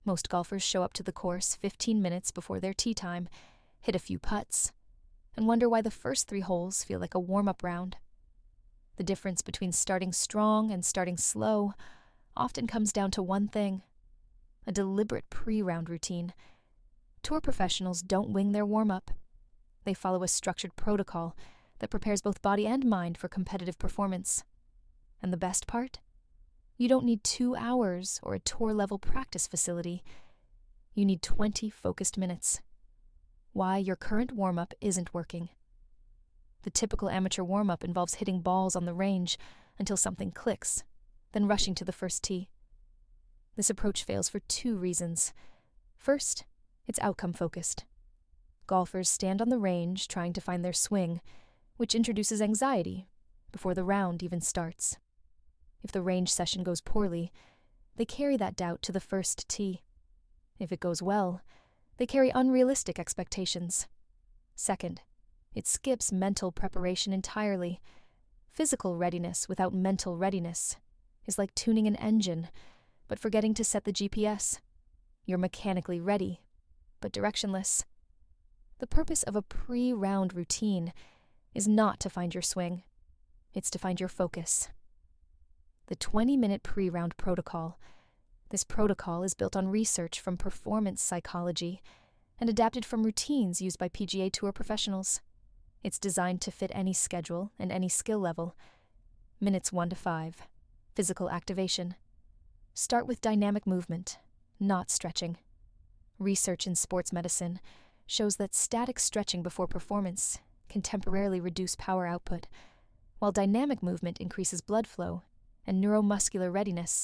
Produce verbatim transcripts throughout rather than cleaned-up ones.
Most golfers show up to the course fifteen minutes before their tee time, hit a few putts, and wonder why the first three holes feel like a warm-up round. The difference between starting strong and starting slow often comes down to one thing: a deliberate pre-round routine. Tour professionals don't wing their warm-up. They follow a structured protocol that prepares both body and mind for competitive performance. And the best part? You don't need two hours or a tour-level practice facility. You need twenty focused minutes. Why your current warm-up isn't working. The typical amateur warm-up involves hitting balls on the range until something clicks, then rushing to the first tee. This approach fails for two reasons. First, it's outcome-focused. Golfers stand on the range trying to find their swing, which introduces anxiety before the round even starts. If the range session goes poorly, they carry that doubt to the first tee. If it goes well, they carry unrealistic expectations. Second, it skips mental preparation entirely. Physical readiness without mental readiness is like tuning an engine, but forgetting to set the G P S. You're mechanically ready, but directionless. The purpose of a pre-round routine is not to find your swing. It's to find your focus. The twenty-minute pre-round protocol. This protocol is built on research from performance psychology and adapted from routines used by P G A Tour professionals. It's designed to fit any schedule and any skill level. Minutes one to five. Physical activation. Start with dynamic movement, not stretching. Research in sports medicine shows that static stretching before performance can temporarily reduce power output, while dynamic movement increases blood flow and neuromuscular readiness.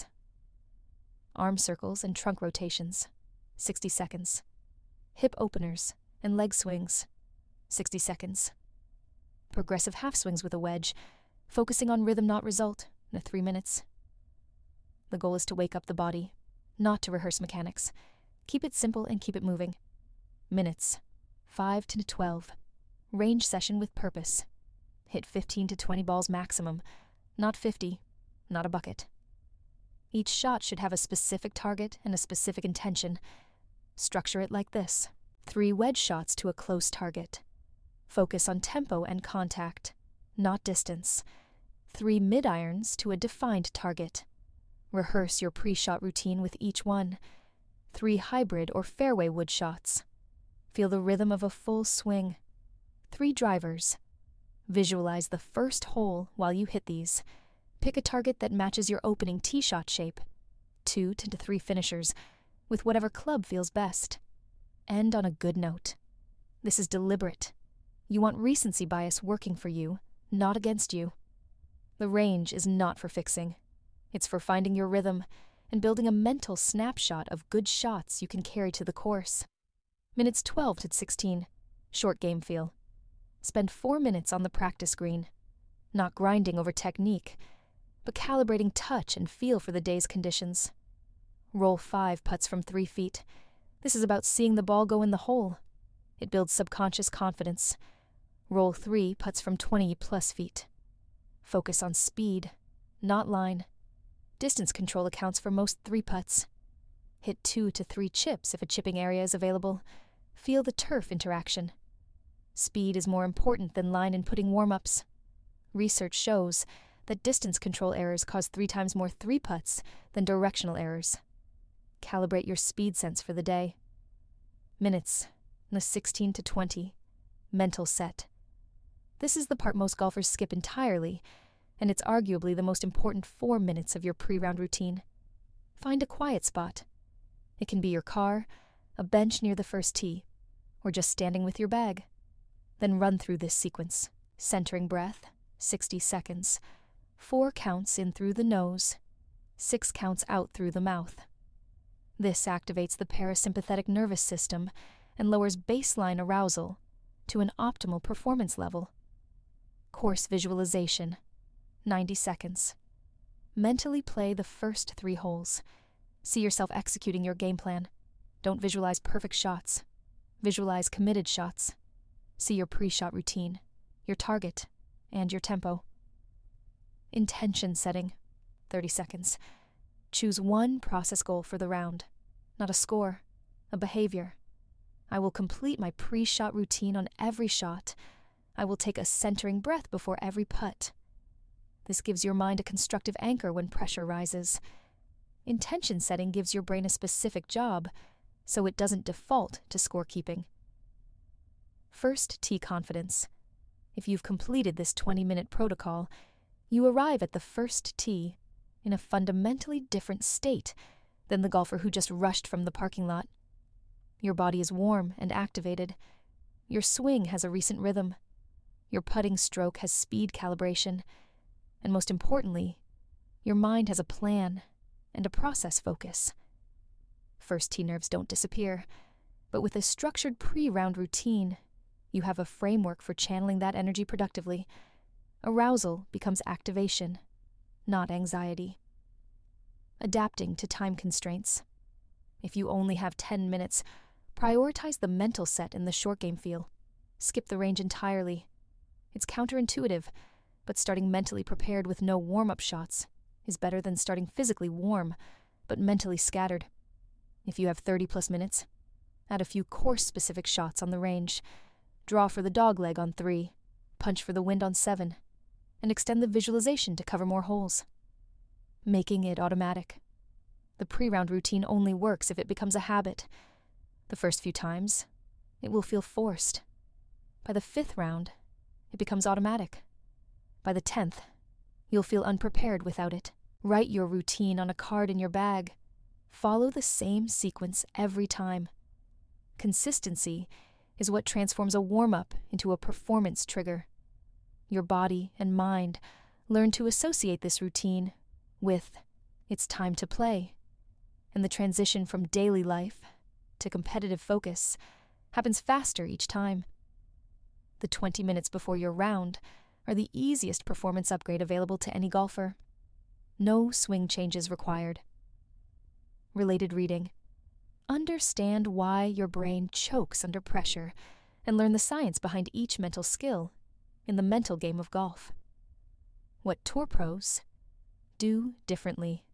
Arm circles and trunk rotations, sixty seconds. Hip openers and leg swings, sixty seconds. Progressive half swings with a wedge, focusing on rhythm not result, in three minutes. The goal is to wake up the body, not to rehearse mechanics. Keep it simple and keep it moving. Minutes, five to twelve. Range session with purpose. Hit fifteen to twenty balls maximum, not fifty, not a bucket. Each shot should have a specific target and a specific intention. Structure it like this: three wedge shots to a close target. Focus on tempo and contact, not distance. Three mid-irons to a defined target. Rehearse your pre-shot routine with each one. Three hybrid or fairway wood shots. Feel the rhythm of a full swing. Three drivers. Visualize the first hole while you hit these. Pick a target that matches your opening tee shot shape. Two to three finishers, with whatever club feels best. End on a good note. This is deliberate. You want recency bias working for you, not against you. The range is not for fixing. It's for finding your rhythm and building a mental snapshot of good shots you can carry to the course. Minutes twelve to sixteen. Short game feel. Spend four minutes on the practice green. Not grinding over technique, but calibrating touch and feel for the day's conditions. Roll five putts from three feet. This is about seeing the ball go in the hole. It builds subconscious confidence. Roll three putts from twenty plus feet. Focus on speed, not line. Distance control accounts for most three putts. Hit two to three chips if a chipping area is available. Feel the turf interaction. Speed is more important than line and putting warm-ups. Research shows that distance control errors cause three times more three putts than directional errors. Calibrate your speed sense for the day. Minutes, the sixteen to twenty. Mental set. This is the part most golfers skip entirely, and it's arguably the most important four minutes of your pre-round routine. Find a quiet spot. It can be your car, a bench near the first tee, or just standing with your bag. Then run through this sequence, centering breath, sixty seconds. Four counts in through the nose, six counts out through the mouth. This activates the parasympathetic nervous system and lowers baseline arousal to an optimal performance level. Course visualization, ninety seconds. Mentally play the first three holes. See yourself executing your game plan. Don't visualize perfect shots. Visualize committed shots. See your pre-shot routine, your target, and your tempo. Intention setting, thirty seconds. Choose one process goal for the round. not a score, a behavior. I will complete my pre-shot routine on every shot. I will take a centering breath before every putt. This gives your mind a constructive anchor when pressure rises. Intention setting gives your brain a specific job, so it doesn't default to scorekeeping. First tee confidence. If you've completed this twenty-minute protocol, you arrive at the first tee in a fundamentally different state than the golfer who just rushed from the parking lot. Your body is warm and activated. Your swing has a recent rhythm. Your putting stroke has speed calibration. And most importantly, your mind has a plan and a process focus. First tee nerves don't disappear, but with a structured pre-round routine, you have a framework for channeling that energy productively. Arousal becomes activation, not anxiety. Adapting to time constraints. If you only have ten minutes, prioritize the mental set in the short game feel. Skip the range entirely. It's counterintuitive, but starting mentally prepared with no warm-up shots is better than starting physically warm, but mentally scattered. If you have thirty plus minutes, add a few course-specific shots on the range. Draw for the dogleg on three, punch for the wind on seven, and extend the visualization to cover more holes. Making it automatic. The pre-round routine only works if it becomes a habit. The first few times, it will feel forced. By the fifth round, it becomes automatic. By the tenth, you'll feel unprepared without it. Write your routine on a card in your bag. Follow the same sequence every time. Consistency is what transforms a warm-up into a performance trigger. Your body and mind learn to associate this routine with it's time to play, and the transition from daily life to competitive focus happens faster each time. The twenty minutes before your round are the easiest performance upgrade available to any golfer. No swing changes required. Related reading. Understand why your brain chokes under pressure and learn the science behind each mental skill in the mental game of golf. What tour pros do differently.